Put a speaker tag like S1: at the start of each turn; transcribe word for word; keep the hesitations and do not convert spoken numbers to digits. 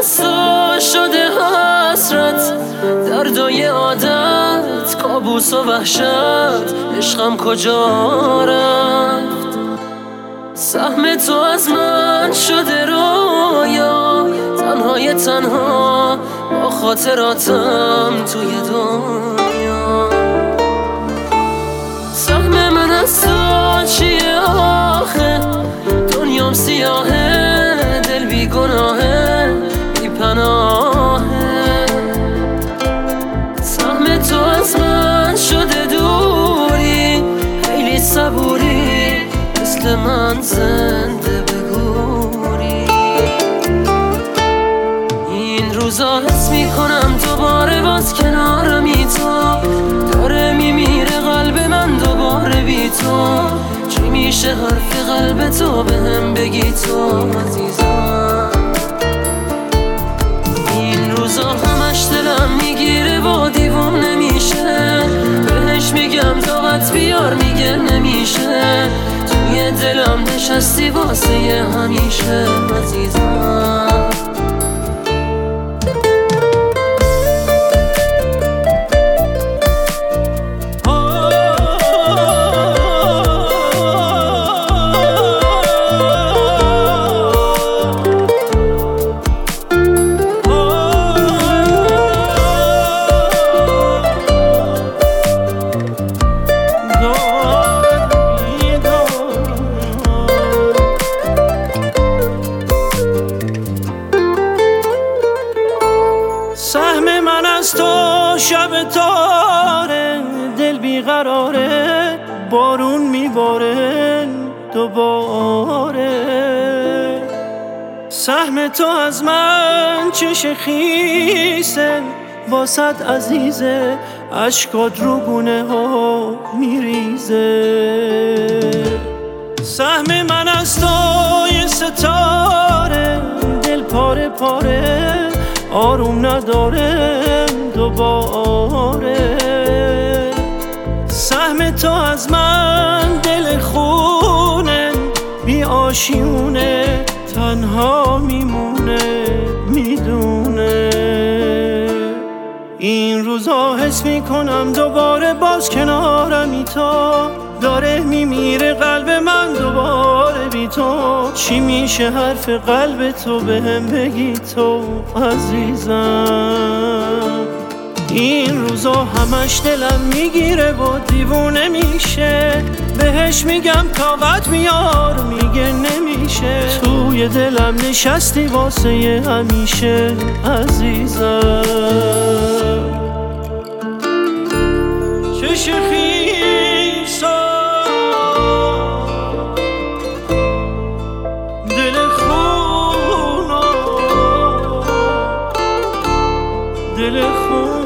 S1: از تو شده حسرت، دردای عادت، کابوس و وحشت، عشقم کجا رفت؟ سهم تو از من شده رویا، تنهای تنها با خاطراتم توی دنیا. سهم من از تو چیه آخه؟ دنیام سیاهه، دل بی گناهه، بی پناهه. سهم تو از من شده دوری، خیلی صبوری، مثل من زنده بگوری. این روزا حس میکنم دوباره باز کنارمی تو، داره میمیره قلب من دوباره بی تو. چی میشه حرف قلب تو بهم بگی تو عزیزم؟ این روزا همش دلم میگیره و دیوونه میشه، بهش میگم طاقت بیار میگه نمیشه. توی دلم نشستی واسه همیشه عزیزم.
S2: سهم من از تو شب تاره، دل بیقراره، بارون میباره دوباره. سهم تو از من چش خیسه، واسط عزیزه، اشکات رو گونه ها میریزه. سهم من از تو یه ستاره، دل پاره پاره، آروم نداره دوباره. سهم تو از من دل خونه، بی آشیونه، تنها میمونه میدونه. این روزا حس میکنم دوباره باز کنارمی تو، داره میمیره قلب من دوباره بی تو. چی میشه حرف قلب تو بهم بگی تو عزیزم؟ این روزا همش دلم میگیره و دیوونه میشه، بهش میگم طاقت میار میگه نمیشه. توی دلم نشستی واسه همیشه عزیزم. چش خیسا دل خونا، دل خونا